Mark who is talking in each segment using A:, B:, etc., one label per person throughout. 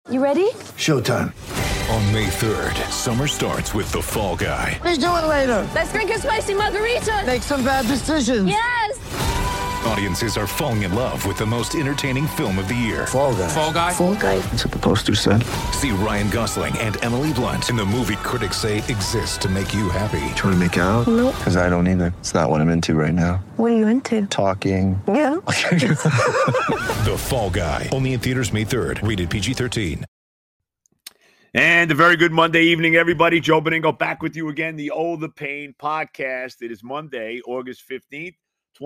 A: You ready?
B: Showtime.
C: On May 3rd, summer starts with The Fall Guy.
B: Let's do it later.
A: Let's drink a spicy margarita.
B: Make some bad decisions.
A: Yes!
C: Audiences are falling in love with the most entertaining film of the year.
B: Fall Guy.
D: Fall Guy?
A: Fall guy.
B: That's what the poster said.
C: See Ryan Gosling and Emily Blunt in the movie critics say exists to make you happy.
B: Trying to make it out?
A: Nope.
B: Because I don't either. It's not what I'm into right now.
A: What are you into?
B: Talking.
A: Yeah.
C: The Fall Guy. Only in theaters May 3rd. Rated PG-13.
E: And a very good Monday evening, everybody. Joe Benigno back with you again, the Oh the Pain podcast. It is Monday, August 15th,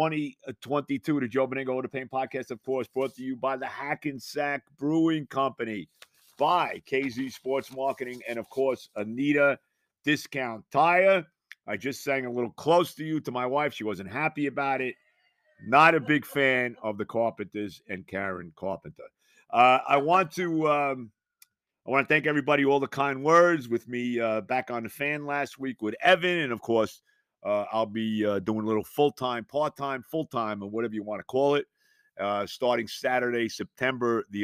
E: 2022. The Joe Benigno Oh the Pain podcast, of course, brought to you by the Hackensack Brewing Company, by KZ Sports Marketing, and, of course, Anita Discount Tire. I just sang a little close to you to my wife. She wasn't happy about it. Not a big fan of the Carpenters and Karen Carpenter. I want to thank everybody, all the kind words with me back on the fan last week with Evan. And, of course, I'll be doing a little full-time, part-time, full-time, or whatever you want to call it, starting Saturday, September the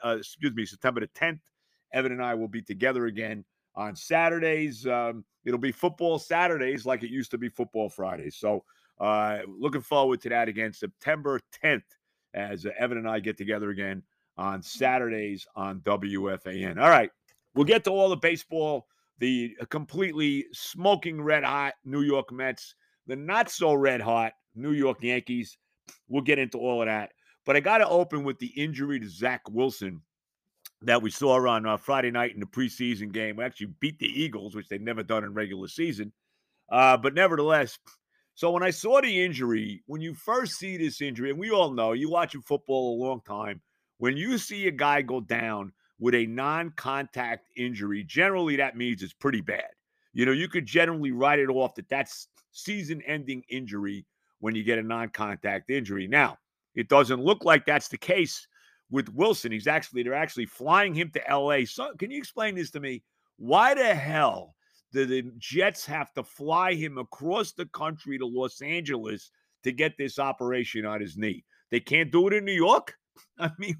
E: 10th. Evan and I will be together again on Saturdays. It'll be football Saturdays like it used to be football Fridays. So looking forward to that again, September 10th, as Evan and I get together again on Saturdays on WFAN. All right, we'll get to all the baseball, the completely smoking red-hot New York Mets, the not-so-red-hot New York Yankees. We'll get into all of that. But I got to open with the injury to Zach Wilson that we saw on Friday night in the preseason game. We actually beat the Eagles, which they've never done in regular season. But nevertheless, so when I saw the injury, when you first see this injury, and we all know, you watching football a long time, when you see a guy go down with a non-contact injury, generally that means it's pretty bad. You know, you could generally write it off that that's season-ending injury when you get a non-contact injury. Now, it doesn't look like that's the case with Wilson. They're actually flying him to L.A. So, can you explain this to me? Why the hell do the Jets have to fly him across the country to Los Angeles to get this operation on his knee? They can't do it in New York? I mean,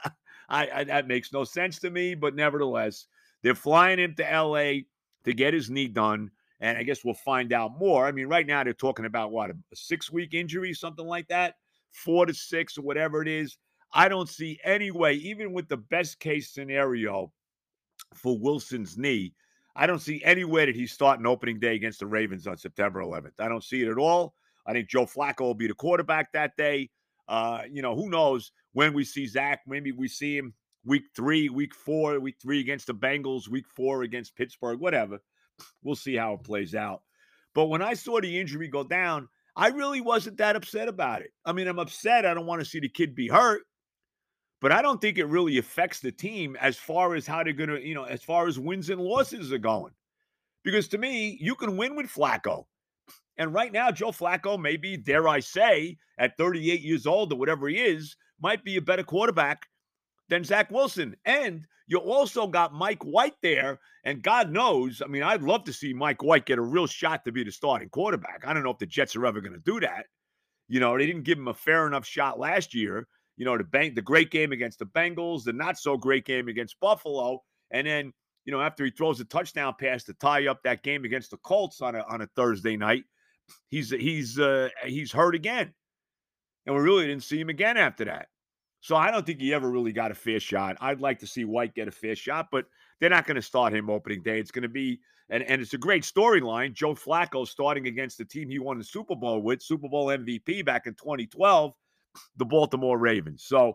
E: that makes no sense to me, but nevertheless, they're flying him to L.A. to get his knee done, and I guess we'll find out more. I mean, right now they're talking about, a 6-week injury, something like that, 4 to 6 or whatever it is. I don't see any way, even with the best-case scenario for Wilson's knee, I don't see any way that he's starting opening day against the Ravens on September 11th. I don't see it at all. I think Joe Flacco will be the quarterback that day. Who knows when we see Zach? Maybe we see him week 3, week 4, week 3 against the Bengals, week 4 against Pittsburgh, whatever. We'll see how it plays out. But when I saw the injury go down, I really wasn't that upset about it. I mean, I'm upset. I don't want to see the kid be hurt, but I don't think it really affects the team as far as how they're going to, as far as wins and losses are going. Because to me, you can win with Flacco. And right now, Joe Flacco, maybe, dare I say, at 38 years old or whatever he is, might be a better quarterback than Zach Wilson. And you also got Mike White there, and God knows, I mean, I'd love to see Mike White get a real shot to be the starting quarterback. I don't know if the Jets are ever going to do that. They didn't give him a fair enough shot last year. The great game against the Bengals, the not-so-great game against Buffalo, and then, after he throws a touchdown pass to tie up that game against the Colts on a Thursday night, he's hurt again. And we really didn't see him again after that. So I don't think he ever really got a fair shot. I'd like to see White get a fair shot, but they're not going to start him opening day. It's going to be, and it's a great storyline, Joe Flacco starting against the team he won the Super Bowl with, Super Bowl MVP back in 2012, the Baltimore Ravens. So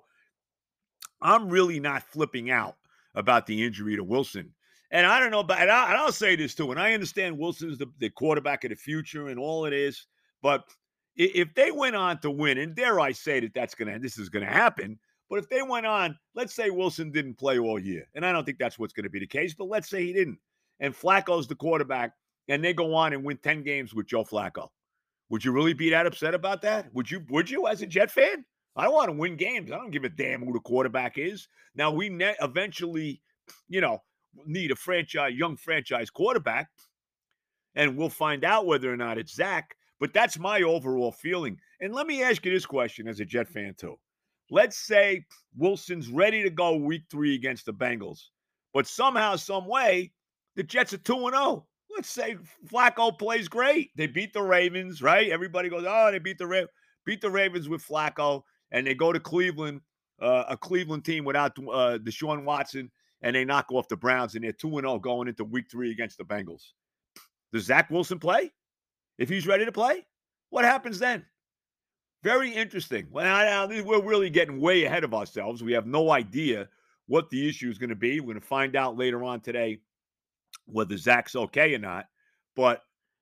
E: I'm really not flipping out about the injury to Wilson. And I don't know, but I'll say this too, and I understand Wilson's the quarterback of the future and all it is, but if they went on to win, and dare I say this is going to happen, but if they went on, let's say Wilson didn't play all year, and I don't think that's what's going to be the case, but let's say he didn't, and Flacco's the quarterback, and they go on and win 10 games with Joe Flacco. Would you really be that upset about that? Would you as a Jet fan? I want to win games. I don't give a damn who the quarterback is. Now, we eventually, need a young franchise quarterback, and we'll find out whether or not it's Zach. But that's my overall feeling. And let me ask you this question as a Jet fan too. let's say Wilson's ready to go week 3 against the Bengals, but somehow, some way, the Jets are 2-0. Let's say Flacco plays great. They beat the Ravens, right? Everybody goes, oh, they beat the Ravens with Flacco, and they go to Cleveland, a Cleveland team without Deshaun Watson, and they knock off the Browns, and they're 2-0 going into week 3 against the Bengals. Does Zach Wilson play? If he's ready to play, what happens then? Very interesting. Well, we're really getting way ahead of ourselves. We have no idea what the issue is going to be. We're going to find out later on today whether Zach's okay or not. But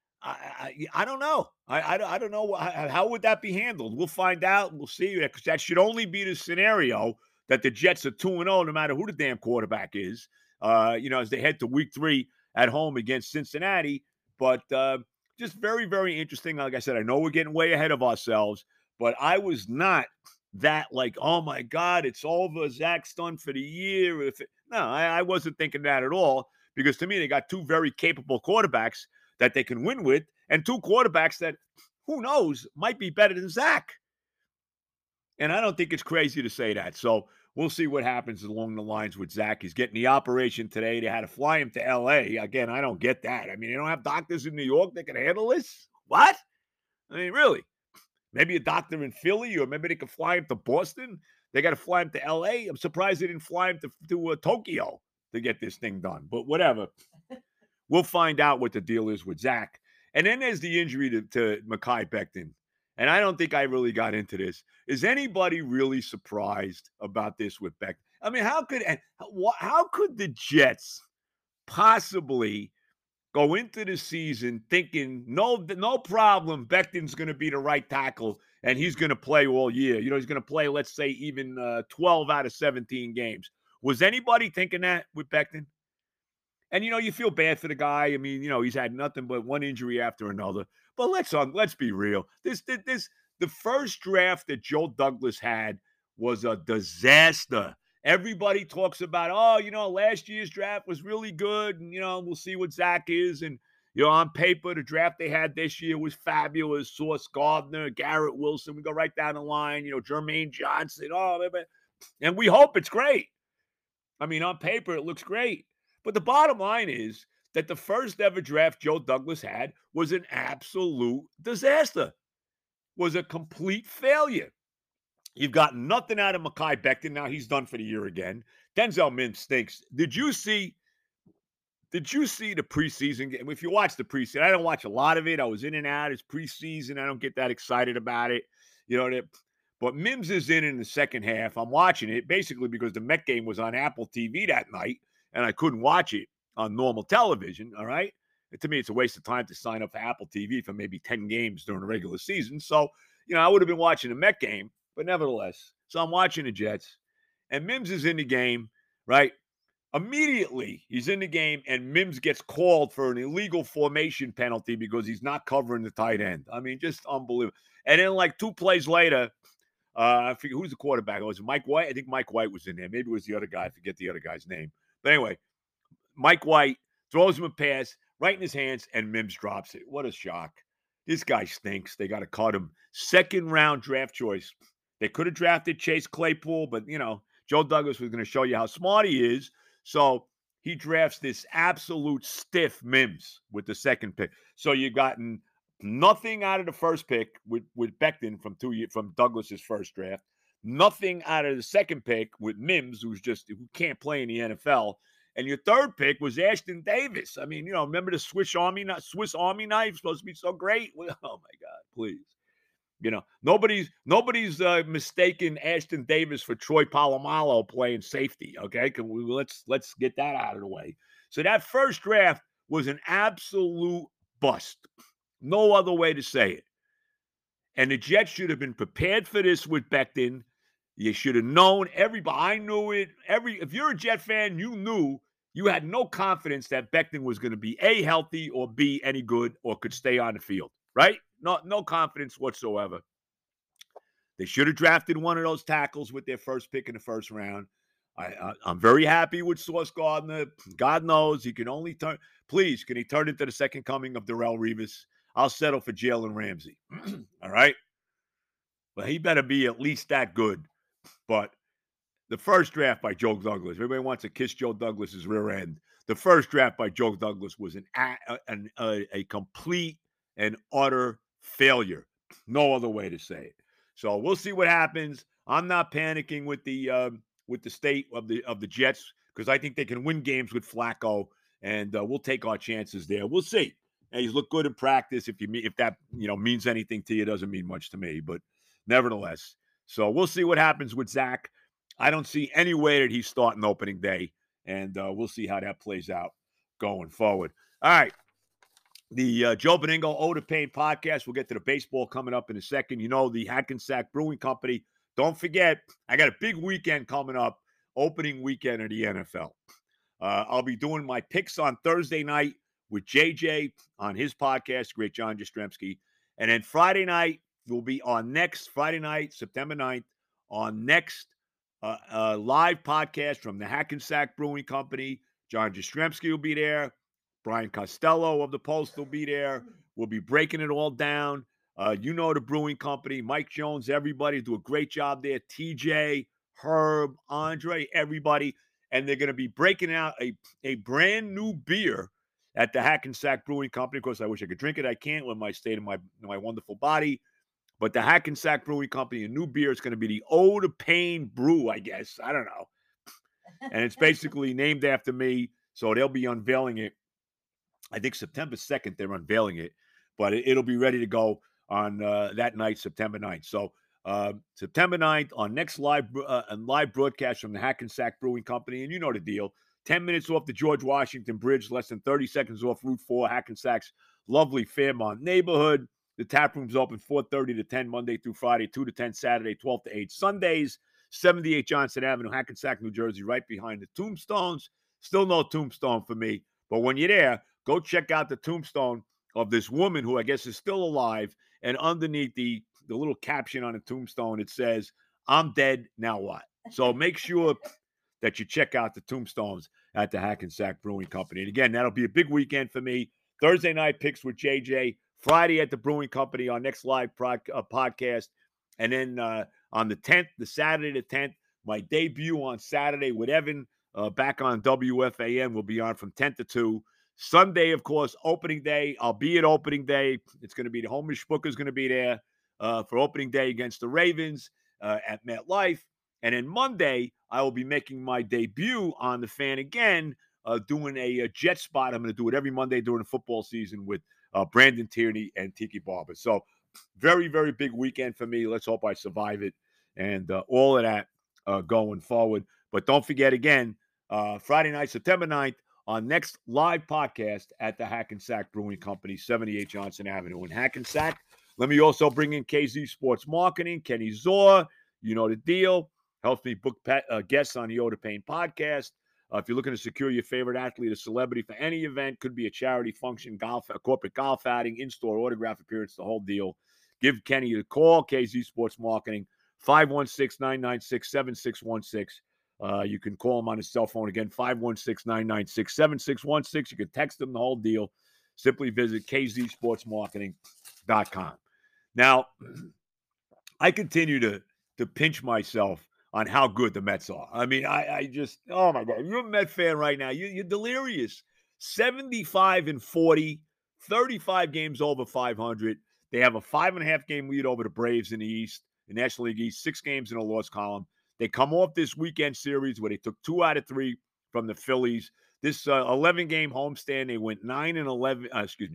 E: I don't know. I don't know. How would that be handled? We'll find out. We'll see. Because that should only be the scenario that the Jets are 2-0 no matter who the damn quarterback is, as they head to week 3 at home against Cincinnati. But just very, very interesting. Like I said, I know we're getting way ahead of ourselves, but I was not that like, oh, my God, it's over. Zach's done for the year. No, I wasn't thinking that at all, because to me, they got 2 very capable quarterbacks that they can win with, and 2 quarterbacks that, who knows, might be better than Zach. And I don't think it's crazy to say that. So we'll see what happens along the lines with Zach. He's getting the operation today. They had to fly him to L.A. Again, I don't get that. I mean, they don't have doctors in New York that can handle this? What? I mean, really? Maybe a doctor in Philly, or maybe they can fly him to Boston. They got to fly him to L.A. I'm surprised they didn't fly him to Tokyo to get this thing done. But whatever. We'll find out what the deal is with Zach. And then there's the injury to Mekhi Becton. And I don't think I really got into this. Is anybody really surprised about this with Becton? I mean, how could the Jets possibly go into the season thinking, no problem, Becton's going to be the right tackle and he's going to play all year? He's going to play, let's say, even 12 out of 17 games. Was anybody thinking that with Becton? And, you feel bad for the guy. I mean, he's had nothing but one injury after another. But let's be real. The first draft that Joe Douglas had was a disaster. Everybody talks about, last year's draft was really good. And, we'll see what Zach is. And, on paper, the draft they had this year was fabulous. Sauce Gardner, Garrett Wilson. We go right down the line. Jermaine Johnson. And we hope it's great. I mean, on paper, it looks great. But the bottom line is that the first ever draft Joe Douglas had was an absolute disaster, was a complete failure. You've got nothing out of Mekhi Becton. Now he's done for the year again. Denzel Mims stinks. Did you see the preseason game? If you watch the preseason, I don't watch a lot of it. I was in and out. It's preseason. I don't get that excited about it. But Mims is in the second half. I'm watching it basically because the Met game was on Apple TV that night, and I couldn't watch it on normal television, all right? And to me, it's a waste of time to sign up for Apple TV for maybe 10 games during the regular season. So, I would have been watching the Met game, but nevertheless. So I'm watching the Jets, and Mims is in the game, right? Immediately, he's in the game, and Mims gets called for an illegal formation penalty because he's not covering the tight end. I mean, just unbelievable. And then, like 2 plays later, I forget who's the quarterback. Was it Mike White? I think Mike White was in there. Maybe it was the other guy. I forget the other guy's name. But anyway, Mike White throws him a pass right in his hands, and Mims drops it. What a shock. This guy stinks. They got to cut him. 2nd-round draft choice. They could have drafted Chase Claypool, but, Joe Douglas was going to show you how smart he is. So he drafts this absolute stiff Mims with the 2nd pick. So you've gotten nothing out of the first pick with Becton from Douglas's first draft. Nothing out of the 2nd pick with Mims, who can't play in the NFL. And your 3rd pick was Ashton Davis. I mean, remember the Swiss Army knife supposed to be so great? Oh my God, please. Nobody's mistaken Ashton Davis for Troy Polamalu playing safety. Okay, let's get that out of the way. So that first draft was an absolute bust. No other way to say it. And the Jets should have been prepared for this with Becton. You should have known. Everybody, I knew it. If you're a Jet fan, you knew. You had no confidence that Becton was going to be A, healthy, or B, any good, or could stay on the field, right? No confidence whatsoever. They should have drafted one of those tackles with their first pick in the first round. I'm very happy with Sauce Gardner. God knows he can only turn. Please, can he turn into the second coming of Darrelle Revis? I'll settle for Jalen Ramsey. All right? But he better be at least that good But the first draft by Joe Douglas, everybody wants to kiss Joe Douglas's rear end. The first draft by Joe Douglas was a complete and utter failure. No other way to say it. So we'll see what happens. I'm not panicking with the state of the Jets because I think they can win games with Flacco, and we'll take our chances there. We'll see. And he's looked good in practice. If that means anything to you, it doesn't mean much to me. But nevertheless, so we'll see what happens with Zach. I don't see any way that he's starting opening day, and we'll see how that plays out going forward. All right. The Joe Benigno Ode to Pain podcast. We'll get to the baseball coming up in a second. The Hackensack Brewing Company. Don't forget, I got a big weekend coming up, opening weekend of the NFL. I'll be doing my picks on Thursday night with JJ on his podcast, great John Jastrzemski. And then Friday night, we'll be on next Friday night, September 9th, on next live podcast from the Hackensack Brewing Company. John Jastrzemski will be there. Brian Costello of the Post will be there. We'll be breaking it all down. The Brewing Company, Mike Jones, everybody do a great job there. TJ, Herb, Andre, everybody. And they're going to be breaking out a brand new beer at the Hackensack Brewing Company. Of course, I wish I could drink it. I can't with my state of my wonderful body. But the Hackensack Brewing Company, a new beer is going to be the Ode to Pain Brew, I guess. I don't know. And it's basically named after me. So they'll be unveiling it. I think September 2nd, they're unveiling it. But it'll be ready to go on that night, September 9th. So September 9th on next live broadcast from the Hackensack Brewing Company. And you know the deal. 10 minutes off the George Washington Bridge, less than 30 seconds off Route 4, Hackensack's lovely Fairmont neighborhood. The tap room's open 4:30 to 10 Monday through Friday, 2 to 10 Saturday, 12 to 8 Sundays. 78 Johnson Avenue, Hackensack, New Jersey, right behind the Tombstones. Still no tombstone for me. But when you're there, go check out the tombstone of this woman who I guess is still alive. And underneath the little caption on the tombstone, it says, "I'm dead, now what?" So make sure that you check out the tombstones at the Hackensack Brewing Company. And again, that'll be a big weekend for me. Thursday night picks with JJ. Friday at the Brewing Company, our next live podcast. And then on the 10th, the Saturday the 10th, my debut on Saturday with Evan back on WFAN. We'll be on from 10 to 2. Sunday, of course, opening day. I'll be at opening day. It's going to be the Homish Booker's going to be there for opening day against the Ravens at MetLife. And then Monday, I will be making my debut on the Fan again, doing a Jet spot. I'm going to do it every Monday during the football season with Brandon Tierney and Tiki Barber. So very, very big weekend for me. Let's hope I survive it and all of that going forward. But don't forget, again, Friday night, September 9th, on next live podcast at the Hackensack Brewing Company, 78 Johnson Avenue in Hackensack. Let me also bring in KZ Sports Marketing, Kenny Zor. You know the deal. Helps me book guests on the Ode to Pain podcast. If you're looking to secure your favorite athlete or celebrity for any event, could be a charity function, golf, a corporate golf outing, in-store autograph appearance, the whole deal. Give Kenny a call, KZ Sports Marketing, 516-996-7616. You can call him on his cell phone again, 516-996-7616. You can text him, the whole deal. Simply visit kzsportsmarketing.com. Now, I continue to pinch myself on how good the Mets are. I mean, I just, oh my God, you're a Met fan right now. You're delirious. 75-40, 35 games over 500. They have a 5.5 game lead over the Braves in the East, the National League East, 6 games in a loss column. They come off this weekend series where they took 2 out of 3 from the Phillies. This 11-game homestand, they went 9-11.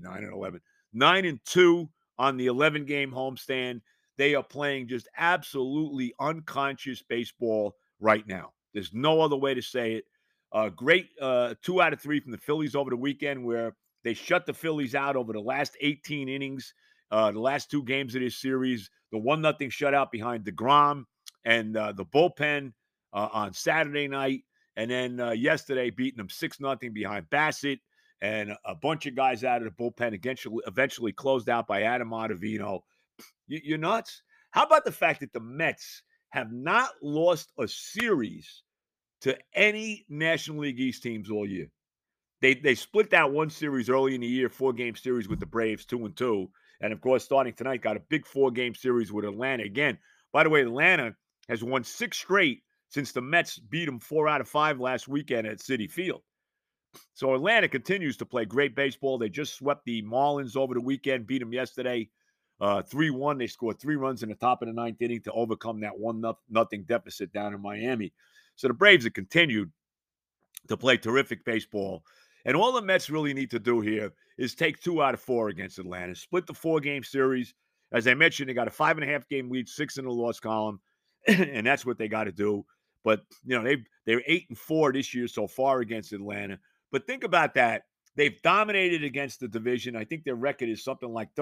E: 9-2 on the 11-game homestand. They are playing just absolutely unconscious baseball right now. There's no other way to say it. Great 2 out of 3 from the Phillies over the weekend where they shut the Phillies out over the last 18 innings, the last 2 games of this series. The 1-0 shutout behind DeGrom and the bullpen on Saturday night. And then yesterday beating them 6-0 behind Bassett and a bunch of guys out of the bullpen eventually closed out by Adam Ottavino. You're nuts. How about the fact that the Mets have not lost a series to any National League East teams all year? They split that one series early in the year, 4-game series with the Braves, 2-2. And, of course, starting tonight, got a big 4-game series with Atlanta. Again, by the way, Atlanta has won 6 straight since the Mets beat them 4 out of 5 last weekend at Citi Field. So Atlanta continues to play great baseball. They just swept the Marlins over the weekend, beat them yesterday 3-1. They scored 3 runs in the top of the 9th inning to overcome that 1-0 deficit down in Miami. So the Braves have continued to play terrific baseball. And all the Mets really need to do here is take 2 out of 4 against Atlanta, split the 4-game series. As I mentioned, they got a 5.5-game lead, 6 in the loss column, and that's what they got to do. But, you know, they're 8-4 this year so far against Atlanta. But think about that. They've dominated against the division. I think their record is something like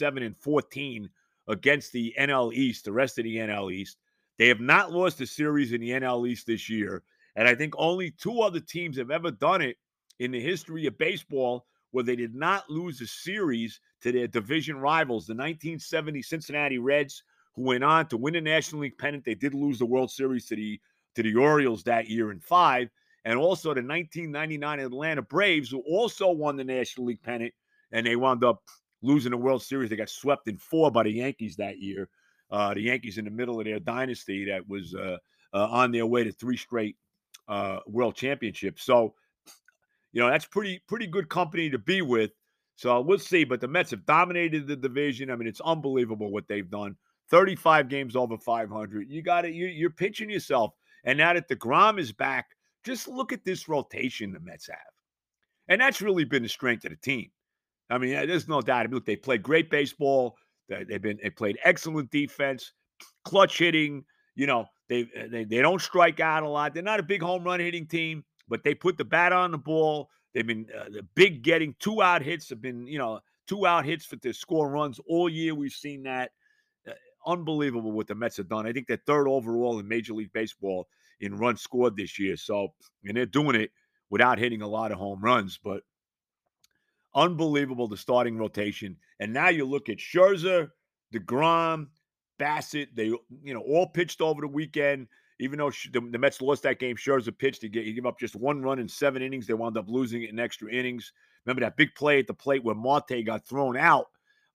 E: 37-14 against the NL East, the rest of the NL East. They have not lost a series in the NL East this year. And I think only 2 other teams have ever done it in the history of baseball where they did not lose a series to their division rivals. The 1970 Cincinnati Reds, who went on to win the National League pennant. They did lose the World Series to the Orioles that year in 5. And also the 1999 Atlanta Braves, who also won the National League pennant, and they wound up losing the World Series. They got swept in 4 by the Yankees that year. The Yankees in the middle of their dynasty that was on their way to 3 straight world championships. So, you know, that's pretty good company to be with. So we'll see. But the Mets have dominated the division. I mean, it's unbelievable what they've done. 35 games over 500. You're pitching yourself. And now that DeGrom is back, just look at this rotation the Mets have. And that's really been the strength of the team. I mean, there's no doubt. Look, they played great baseball. They played excellent defense, clutch hitting. You know, they don't strike out a lot. They're not a big home run hitting team, but they put the bat on the ball. They've been the big getting 2-out hits have been, 2-out hits to score runs all year. We've seen that. Unbelievable what the Mets have done. I think they're 3rd overall in Major League Baseball in runs scored this year. So, and they're doing it without hitting a lot of home runs, but unbelievable, the starting rotation. And now you look at Scherzer, DeGrom, Bassett. They, all pitched over the weekend. Even though the Mets lost that game, Scherzer pitched. He gave up just 1 run in 7 innings. They wound up losing it in extra innings. Remember that big play at the plate where Marte got thrown out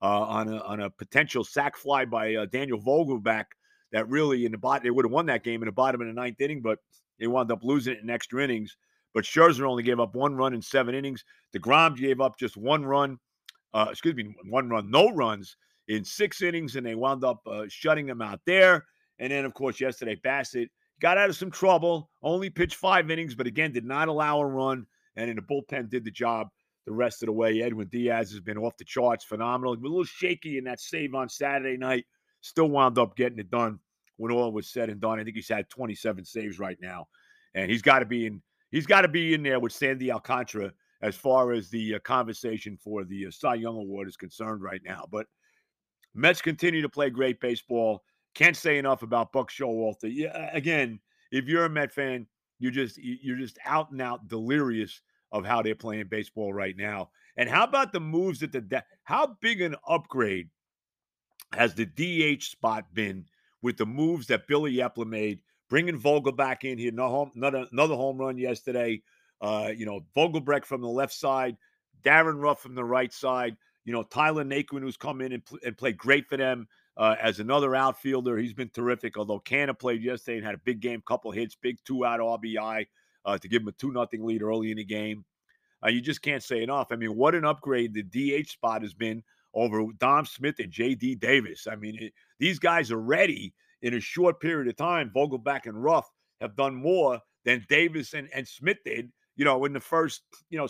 E: on a potential sac fly by Daniel Vogelbach that really in the bottom, they would have won that game in the bottom of the 9th inning, but they wound up losing it in extra innings. But Scherzer only gave up 1 run in 7 innings. DeGrom gave up just 1 run, 1 run, no runs in 6 innings, and they wound up shutting them out there. And then, of course, yesterday, Bassett got out of some trouble, only pitched 5 innings, but again, did not allow a run, and in the bullpen did the job the rest of the way. Edwin Diaz has been off the charts, phenomenal. A little shaky in that save on Saturday night. Still wound up getting it done when all was said and done. I think he's had 27 saves right now, and he's got to be in there with Sandy Alcantara as far as the conversation for the Cy Young Award is concerned right now. But Mets continue to play great baseball. Can't say enough about Buck Showalter. Yeah, again, if you're a Met fan, you're just out and out delirious of how they're playing baseball right now. And how about the moves that how big an upgrade has the DH spot been with the moves that Billy Epler made, bringing Vogel back in here, another home run yesterday. Vogelbrecht from the left side, Darren Ruff from the right side. Tyler Naquin, who's come in and played great for them as another outfielder. He's been terrific, although Canna played yesterday and had a big game, couple hits, big 2-out RBI to give him a 2-0 lead early in the game. You just can't say enough. I mean, what an upgrade the DH spot has been over Dom Smith and J.D. Davis. I mean, these guys are ready in a short period of time. Vogelbach and Ruff have done more than Davis and Smith did, in the first,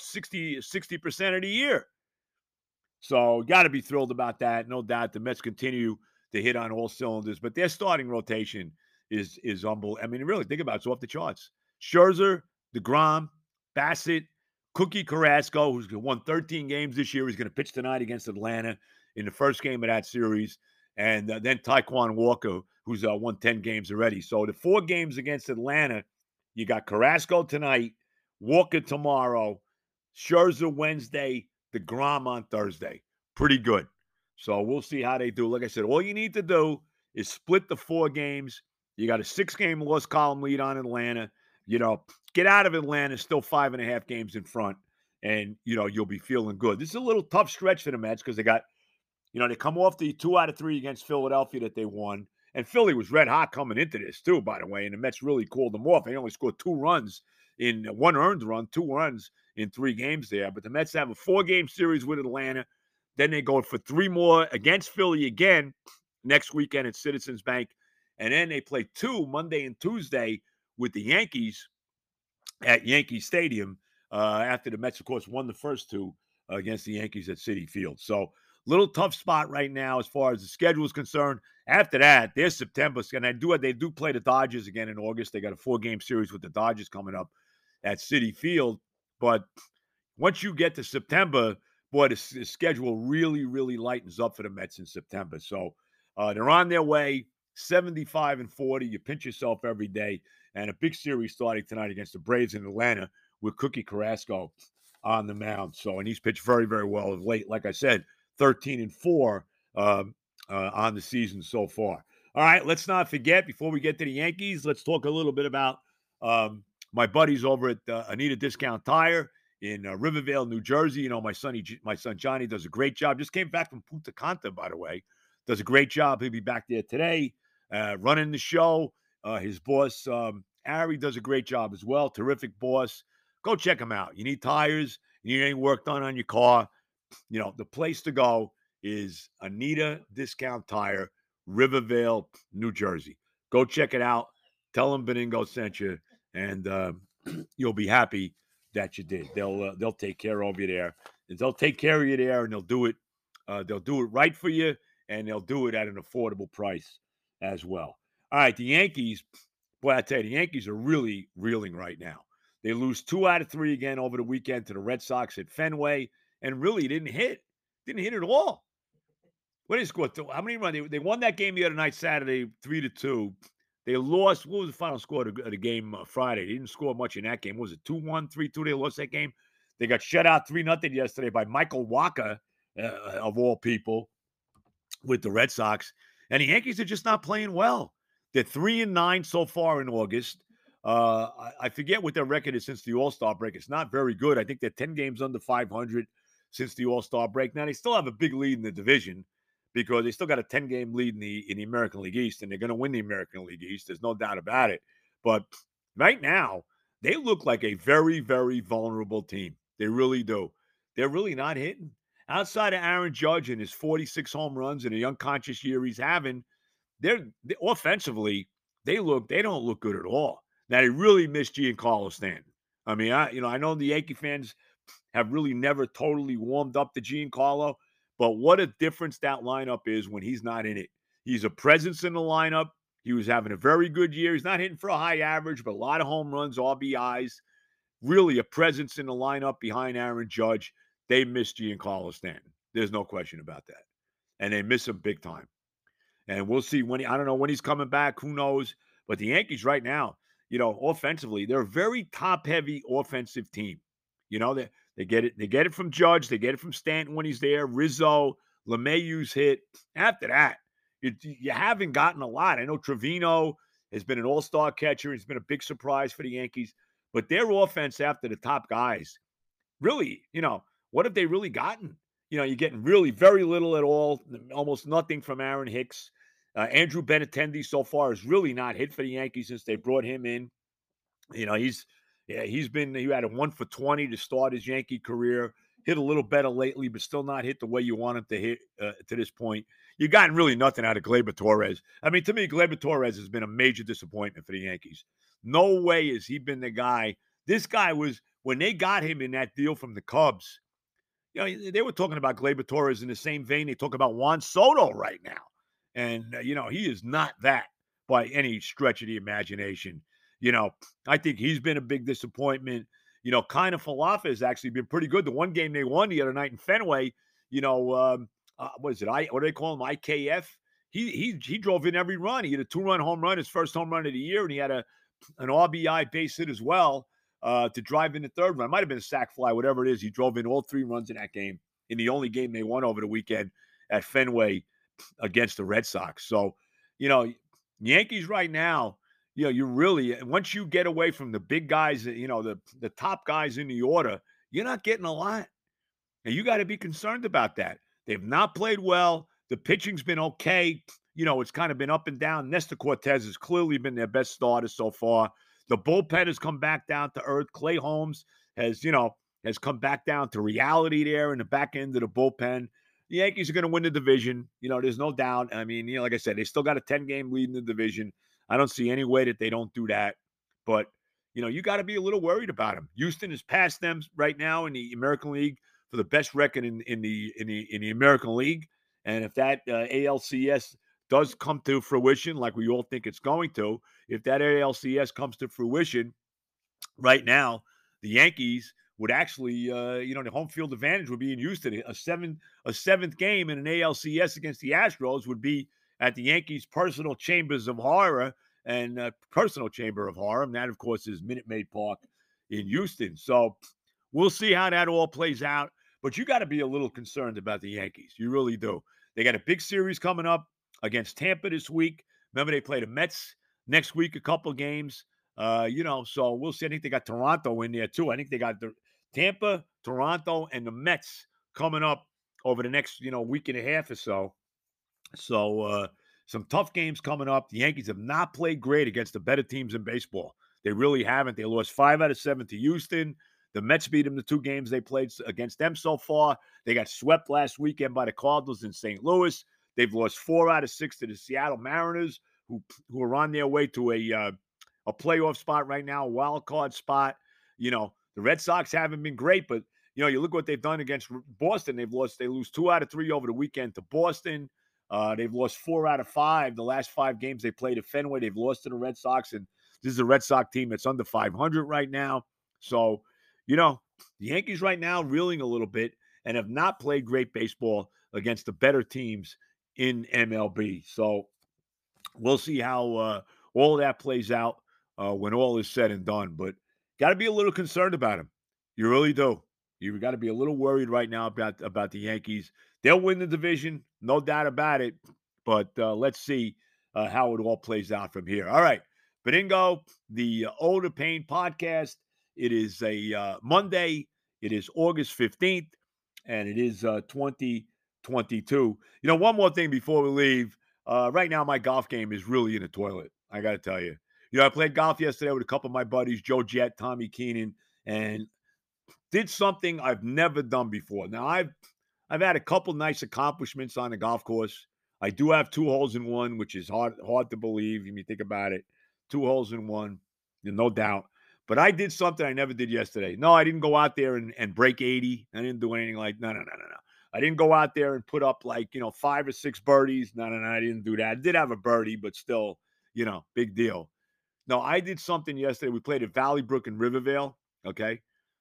E: 60% of the year. So got to be thrilled about that. No doubt the Mets continue to hit on all cylinders, but their starting rotation is unbelievable. I mean, really, think about it. It's off the charts. Scherzer, DeGrom, Bassett, Cookie Carrasco, who's won 13 games this year. He's going to pitch tonight against Atlanta in the first game of that series. And then Taekwon Walker, who's won 10 games already. So the 4 games against Atlanta, you got Carrasco tonight, Walker tomorrow, Scherzer Wednesday, DeGrom on Thursday. Pretty good. So we'll see how they do. Like I said, all you need to do is split the 4 games. You got a 6-game loss column lead on Atlanta. Get out of Atlanta, still 5.5 games in front, and, you'll be feeling good. This is a little tough stretch for the Mets because they got, they come off the 2 out of 3 against Philadelphia that they won, And Philly was red hot coming into this too, by the way, and the Mets really cooled them off. They only scored 2 runs in one earned run, 2 runs in 3 games there. But the Mets have a 4-game series with Atlanta. Then they go for 3 more against Philly again next weekend at Citizens Bank. And then they play 2 Monday and Tuesday with the Yankees at Yankee Stadium after the Mets, of course, won the first 2 against the Yankees at Citi Field. So little tough spot right now as far as the schedule is concerned. After that, there's September. And they do play the Dodgers again in August. They got a 4-game series with the Dodgers coming up at Citi Field. But once you get to September, boy, the schedule really, really lightens up for the Mets in September. So they're on their way, 75-40. You pinch yourself every day. And a big series starting tonight against the Braves in Atlanta with Cookie Carrasco on the mound. So, and he's pitched very, very well of late. Like I said, 13-4 on the season so far. All right, let's not forget, before we get to the Yankees, let's talk a little bit about my buddies over at Anita Discount Tire in Rivervale, New Jersey. You know, my son Johnny does a great job. Just came back from Punta Cana, by the way. Does a great job. He'll be back there today running the show. His boss, Ari, does a great job as well. Terrific boss. Go check him out. You need tires. You need any work done on your car. You know, the place to go is Anita Discount Tire, Rivervale, New Jersey. Go check it out. Tell them Beningo sent you, and you'll be happy that you did. They'll take care of you there. And they'll take care of you there, and they'll do it. They'll do it right for you, and they'll do it at an affordable price as well. All right, the Yankees. Boy, I tell you, the Yankees are really reeling right now. They lose 2 out of 3 again over the weekend to the Red Sox at Fenway, and really didn't hit at all. What did they score? How many runs? They won that game the other night, Saturday, 3-2. They lost. What was the final score of the game Friday? They didn't score much in that game. What was it 2-1, 3-2? They lost that game. They got shut out 3-0 yesterday by Michael Wacha, of all people, with the Red Sox. And the Yankees are just not playing well. They're 3-9 so far in August. I forget what their record is since the All-Star break. It's not very good. I think they're 10 games under 500 since the All-Star break. Now, they still have a big lead in the division because they still got a 10-game lead in the American League East, and they're going to win the American League East. There's no doubt about it. But right now, they look like a very, very vulnerable team. They really do. They're really not hitting. Outside of Aaron Judge and his 46 home runs and the unconscious year he's having, they're offensively, they don't look good at all. Now, they really miss Giancarlo Stanton. I mean, I know the Yankee fans have really never totally warmed up to Giancarlo, but what a difference that lineup is when he's not in it. He's a presence in the lineup. He was having a very good year. He's not hitting for a high average, but a lot of home runs, RBIs. Really a presence in the lineup behind Aaron Judge. They miss Giancarlo Stanton. There's no question about that. And they miss him big time. And we'll see I don't know when he's coming back. Who knows? But the Yankees right now, offensively, they're a very top-heavy offensive team. They get it from Judge. They get it from Stanton when he's there. Rizzo, LeMahieu's hit. After that, you haven't gotten a lot. I know Trevino has been an all-star catcher. He's been a big surprise for the Yankees. But their offense after the top guys, really, what have they really gotten? You're getting really very little at all, almost nothing from Aaron Hicks. Andrew Benintendi so far has really not hit for the Yankees since they brought him in. He had a 1 for 20 to start his Yankee career. Hit a little better lately, but still not hit the way you want him to hit to this point. You gotten really nothing out of Gleyber Torres. I mean, to me, Gleyber Torres has been a major disappointment for the Yankees. No way has he been the guy. This guy was, when they got him in that deal from the Cubs, they were talking about Gleyber Torres in the same vein they talk about Juan Soto right now. And, he is not that by any stretch of the imagination. I think he's been a big disappointment. Kind of Falafa has actually been pretty good. The one game they won the other night in Fenway, what is it? What do they call him? IKF. He drove in every run. He had a 2-run home run, his first home run of the year, and he had an RBI base hit as well to drive in the third run. It might have been a sac fly, whatever it is. He drove in all 3 runs in that game, in the only game they won over the weekend at Fenway against the Red Sox. So, Yankees right now, you really, once you get away from the big guys, the top guys in the order, you're not getting a lot. And you got to be concerned about that. They've not played well. The pitching's been okay. It's kind of been up and down. Nestor Cortez has clearly been their best starter so far. The bullpen has come back down to earth. Clay Holmes has come back down to reality there in the back end of the bullpen. The Yankees are going to win the division. There's no doubt. I mean, like I said, they still got a 10-game lead in the division. I don't see any way that they don't do that. But, you got to be a little worried about them. Houston has passed them right now in the American League for the best record in the American League. And if that ALCS does come to fruition, like we all think it's going to, if that ALCS comes to fruition right now, the Yankees would actually, the home field advantage would be in Houston. A seventh game in an ALCS against the Astros would be at the Yankees' personal chambers of horror and personal chamber of horror. And that, of course, is Minute Maid Park in Houston. So we'll see how that all plays out. But you got to be a little concerned about the Yankees. You really do. They got a big series coming up against Tampa this week. Remember, they play the Mets next week, a couple games. So we'll see. I think they got Toronto in there, too. I think they got the Tampa, Toronto, and the Mets coming up over the next, week and a half or so. So some tough games coming up. The Yankees have not played great against the better teams in baseball. They really haven't. They lost 5 out of 7 to Houston. The Mets beat them the 2 games they played against them so far. They got swept last weekend by the Cardinals in St. Louis. They've lost 4 out of 6 to the Seattle Mariners, who are on their way to a playoff spot right now, a wild card spot. The Red Sox haven't been great, but you look what they've done against Boston. They lose 2 out of 3 over the weekend to Boston. They've lost 4 out of 5. The last 5 games they played at Fenway, they've lost to the Red Sox, and this is a Red Sox team that's under 500 right now. So, the Yankees right now reeling a little bit and have not played great baseball against the better teams in MLB. So we'll see how all of that plays out when all is said and done. But got to be a little concerned about them. You really do. You've got to be a little worried right now about the Yankees. They'll win the division, no doubt about it. But let's see how it all plays out from here. All right, Benigno, the Older Pain podcast. It is a Monday. It is August 15th, and it is 2022. One more thing before we leave. Right now, my golf game is really in the toilet. I got to tell you. I played golf yesterday with a couple of my buddies, Joe Jett, Tommy Keenan, and did something I've never done before. Now, I've had a couple nice accomplishments on the golf course. I do have 2 holes in one, which is hard to believe when you think about it. 2 holes in one, no doubt. But I did something I never did yesterday. No, I didn't go out there and break 80. I didn't do anything like, no. I didn't go out there and put up 5 or 6 birdies. No, I didn't do that. I did have a birdie, but still, big deal. No, I did something yesterday. We played at Valley Brook in Rivervale, okay?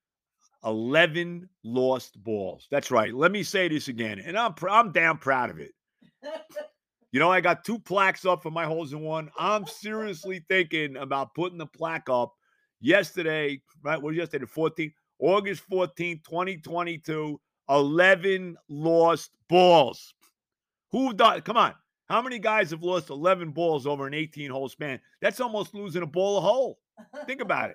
E: 11 lost balls. That's right. Let me say this again, and I'm damn proud of it. I got 2 plaques up for my holes in one. I'm seriously thinking about putting the plaque up yesterday, right? What was yesterday? The 14th, August 14th, 2022. 11 lost balls. Who does? Come on. How many guys have lost 11 balls over an 18-hole span? That's almost losing a ball a hole. Think about it.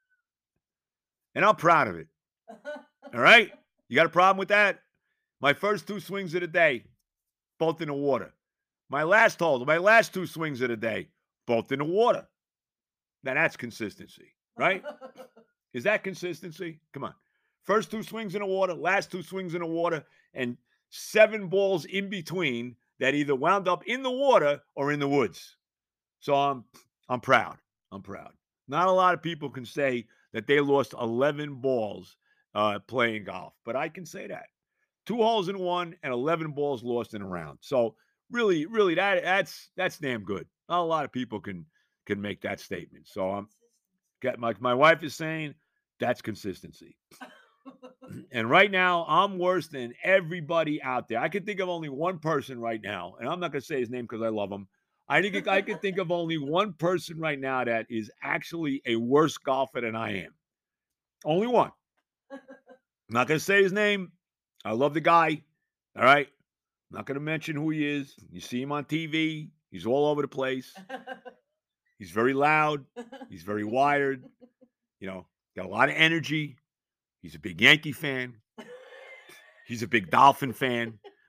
E: And I'm proud of it. All right? You got a problem with that? My first 2 swings of the day, both in the water. My last 2 swings of the day, both in the water. Now that's consistency, right? Is that consistency? Come on. First 2 swings in the water, last 2 swings in the water, and 7 balls in between that either wound up in the water or in the woods. So I'm proud. I'm proud. Not a lot of people can say that they lost 11 balls playing golf, but I can say that. 2 holes in one and 11 balls lost in a round. So really, that's damn good. Not a lot of people can make that statement. So my wife is saying that's consistency. And right now, I'm worse than everybody out there. I can think of only one person right now, and I'm not going to say his name because I love him. I can think of only one person right now that is actually a worse golfer than I am. Only one. I'm not going to say his name. I love the guy. All right. I'm not going to mention who he is. You see him on TV. He's all over the place. He's very loud. He's very wired. Got a lot of energy. He's a big Yankee fan. He's a big Dolphin fan.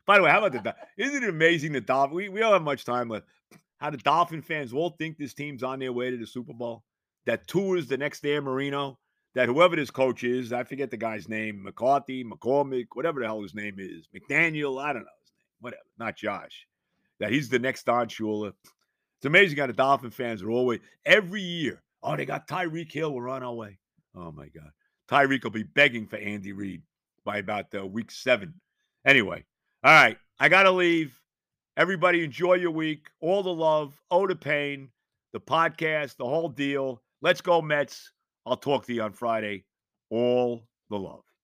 E: By the way, how about the isn't it amazing the Dolphins? We don't have much time left. How the Dolphin fans all think this team's on their way to the Super Bowl. That Tua is the next Dan Marino. That whoever this coach is, I forget the guy's name, McCarthy, McCormick, whatever the hell his name is, McDaniel, I don't know his name, whatever, not Josh. That he's the next Don Shula. It's amazing how the Dolphin fans are always, every year, oh, they got Tyreek Hill, we're on our way. Oh, my God. Tyreek will be begging for Andy Reid by about week 7. Anyway, all right, I got to leave. Everybody enjoy your week. All the love, the pain, the podcast, the whole deal. Let's go, Mets. I'll talk to you on Friday. All the love.